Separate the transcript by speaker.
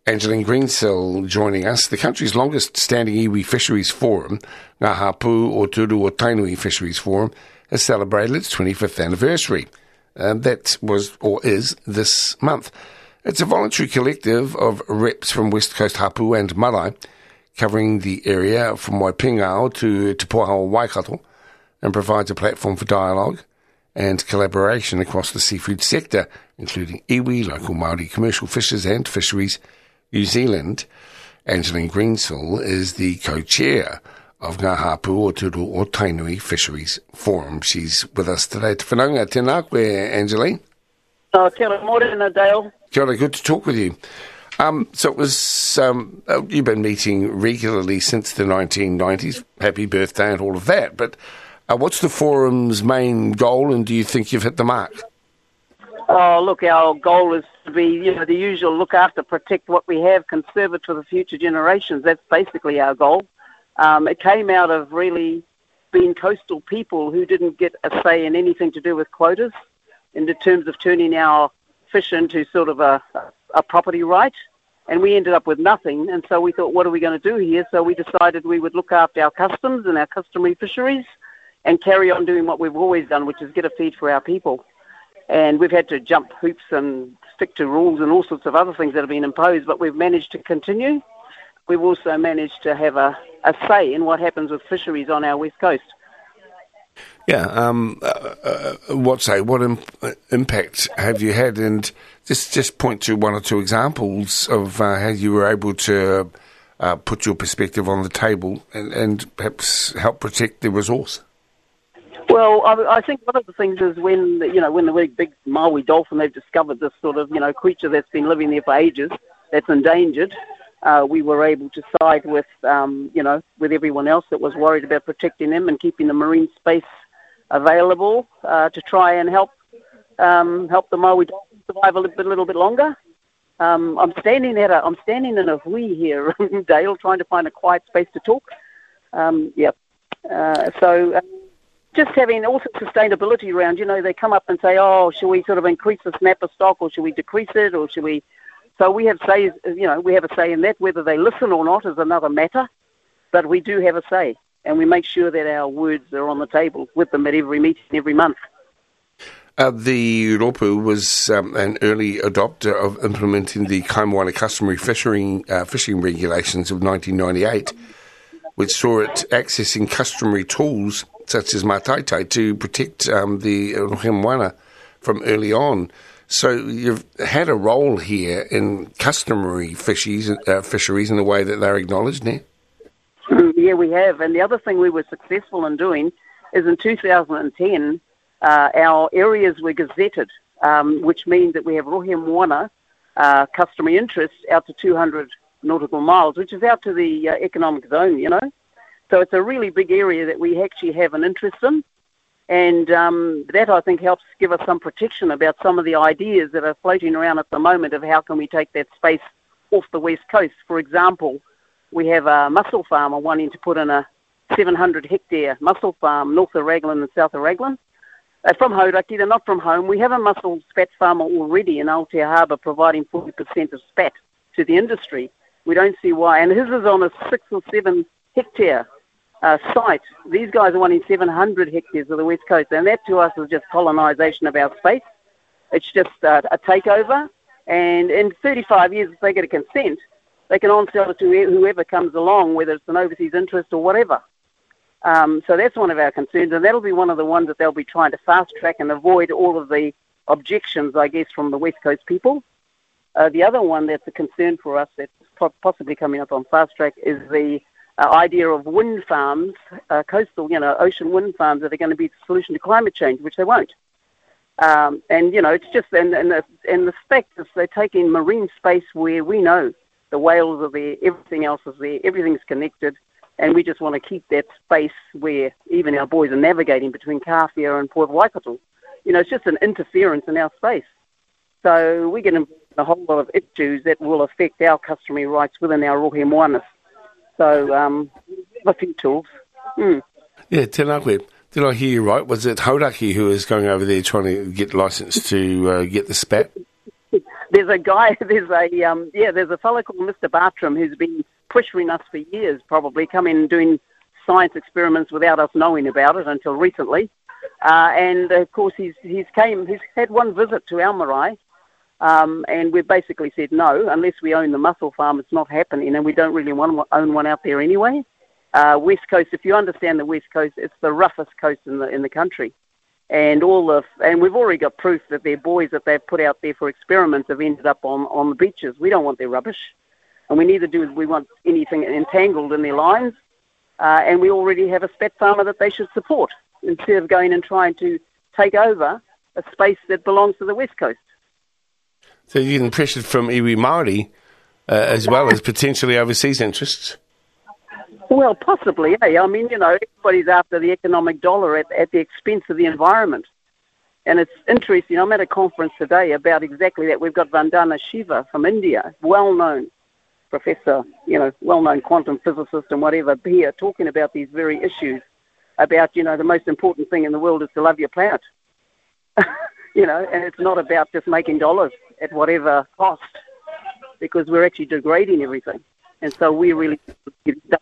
Speaker 1: Angeline Greensill joining us. The country's longest-standing iwi fisheries forum, Ngā Hapū o Turu o Tainui Fisheries Forum, has celebrated its 25th anniversary. That was, or is, this month. It's a voluntary collective of reps from West Coast Hapū and Marae, covering the area from Waipingao to Te Pōhawa Waikato, and provides a platform for dialogue and collaboration across the seafood sector, including iwi, local Māori commercial fishers and Fisheries New Zealand. Angeline Greensill is the co-chair of Ngā Hapū o Turu o Tainui Fisheries Forum. She's with us today. Te whanaunga, tēnā koe, Angeline.
Speaker 2: Kia ora, morena, Dale.
Speaker 1: Kia ora, good to talk with you. So it was, you've been meeting regularly since the 1990s. Happy birthday and all of that. But what's the forum's main goal, and do you think you've hit the mark?
Speaker 2: Oh, look, our goal is to be, the usual look after, protect what we have, conserve it for the future generations. That's basically our goal. It came out of really being coastal people who didn't get a say in anything to do with quotas in the terms of turning our fish into sort of a property right. And we ended up with nothing. And so we thought, what are we going to do here? So we decided we would look after our customs and our customary fisheries and carry on doing what we've always done, which is get a feed for our people. And we've had to jump hoops and stick to rules and all sorts of other things that have been imposed, but we've managed to continue. We've also managed to have a say in what happens with fisheries on our west coast.
Speaker 1: Yeah, what impact have you had? And just point to one or two examples of how you were able to put your perspective on the table and perhaps help protect the resource.
Speaker 2: Well, I think one of the things is when the big Maui dolphin, they've discovered this sort of, creature that's been living there for ages, that's endangered, we were able to side with, with everyone else that was worried about protecting them and keeping the marine space available to try and help the Maui dolphin survive a little bit longer. I'm standing in a hui here, Dale, trying to find a quiet space to talk. Just having also sustainability around, they come up and say, oh, should we sort of increase the snapper stock, or should we decrease it, or should we? So we have say, we have a say in that. Whether they listen or not is another matter, but we do have a say, and we make sure that our words are on the table with them at every meeting every month.
Speaker 1: The Ropu was an early adopter of implementing the Kaimoana customary fishing regulations of 1998, which saw it accessing customary tools such as mataite to protect the rohe moana from early on. So you've had a role here in customary fisheries in the way that they're acknowledged now?
Speaker 2: Yeah, we have. And the other thing we were successful in doing is in 2010, our areas were gazetted, which means that we have rohe moana customary interests out to 200 nautical miles, which is out to the economic zone, So it's a really big area that we actually have an interest in. And that, I think, helps give us some protection about some of the ideas that are floating around at the moment of how can we take that space off the west coast. For example, we have a mussel farmer wanting to put in a 700-hectare mussel farm north of Raglan and south of Raglan. From Hauraki, they're not from home. We have a mussel spat farmer already in Aotea Harbour providing 40% of spat to the industry. We don't see why. And his is on a 6 or 7 hectare site. These guys are wanting 700 hectares of the west coast, and that to us is just colonisation of our space. It's just a takeover, and in 35 years, if they get a consent, they can on-sell it to whoever comes along, whether it's an overseas interest or whatever. So that's one of our concerns, and that'll be one of the ones that they'll be trying to fast-track and avoid all of the objections, I guess, from the west coast people. The other one that's a concern for us that's possibly coming up on fast-track is the idea of wind farms, coastal, ocean wind farms that are going to be the solution to climate change, which they won't. It's just, and the fact is they're taking marine space where we know the whales are there, everything else is there, everything's connected, and we just want to keep that space where even our boys are navigating between Kawhia and Port Waikato. It's just an interference in our space. So we get involved in a whole lot of issues that will affect our customary rights within our rohe moanas. So, a few tools.
Speaker 1: Yeah, tēnā koe. Did I hear you right? Was it Hauraki who was going over there trying to get licensed to get the spat?
Speaker 2: There's a guy, there's a fellow called Mr. Bartram who's been pressuring us for years, probably, come in doing science experiments without us knowing about it until recently. And of course, he's had one visit to our marae, and we've basically said no, unless we own the mussel farm, it's not happening, and we don't really want to own one out there anyway. West Coast, if you understand the West Coast, it's the roughest coast in the country. And we've already got proof that their buoys that they've put out there for experiments have ended up on the beaches. We don't want their rubbish, and we want anything entangled in their lines. And we already have a spat farmer that they should support instead of going and trying to take over a space that belongs to the West Coast.
Speaker 1: So you're getting pressured from iwi Māori as well as potentially overseas interests?
Speaker 2: Well, possibly, I mean, everybody's after the economic dollar at the expense of the environment. And it's interesting. I'm at a conference today about exactly that. We've got Vandana Shiva from India, well-known professor, well-known quantum physicist and whatever, here talking about these very issues about, the most important thing in the world is to love your planet. And it's not about just making dollars at whatever cost, because we're actually degrading everything. And so we really get stuck